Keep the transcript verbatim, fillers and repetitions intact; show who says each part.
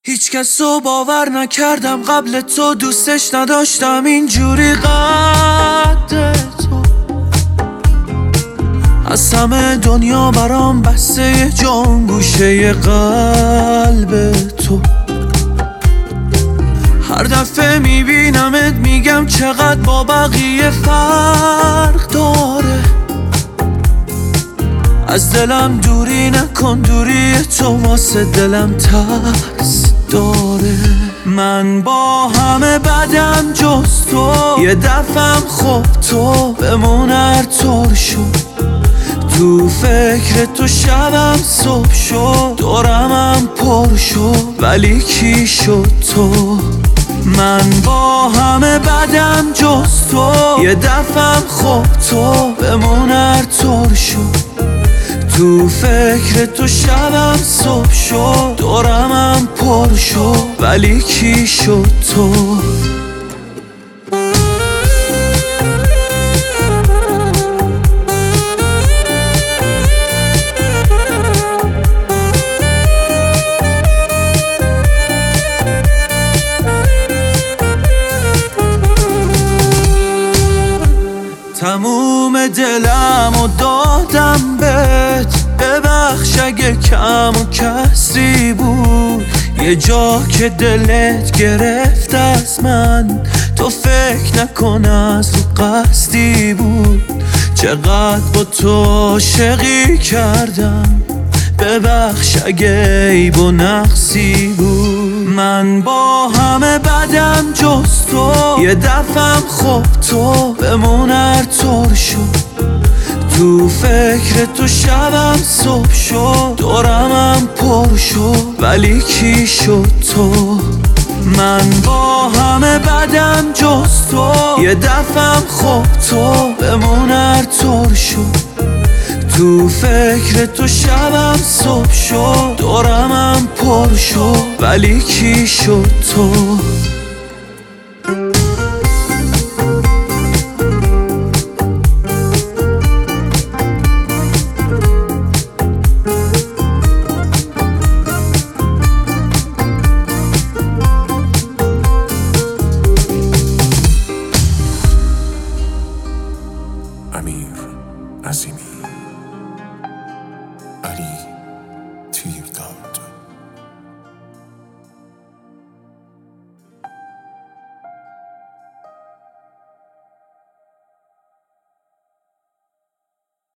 Speaker 1: هیچ کس رو باور نکردم قبل تو، دوستش نداشتم اینجوری قد تو. از همه دنیا برام بسته جان گوشه قلب تو. هر دفعه میبینمت میگم چقدر با بقیه فرق داره. از دلم دوری نکن، دوری تو واسه دلم ترس داره. من با همه بدم جز تو، یه دفعم خوب تو بمون هر طور شد. تو فکر تو شبم صبح شد، دورمم پر شد ولی کی شد تو. من با همه بدم جز تو، یه دفعم خوب تو بمون هر طور شد. تو فکر تو شبم صبح شد، دورمم پر شد ولی کی شد تو. تموم دلم و دادم بهت، ببخش اگه کم و کسری بود. یه جا که دلت گرفت از من، تو فکر نکن از رو قصدی بود. چقدر با تو عاشقی کردم، ببخش اگه عیب و نقصی بود. من با همه بدم جز تو، یه دفعم خوب تو بمون هر طور شد. تو فکر تو شبم صبح شد، دورمم پر شد ولی کی شد تو. من با همه بدم جز تو، یه دفعم خوب تو بمون هر طور شد. تو فکر تو شبم صبح شد، دورمم پر شد ولی کی شد تو.
Speaker 2: امیر عظیمی علی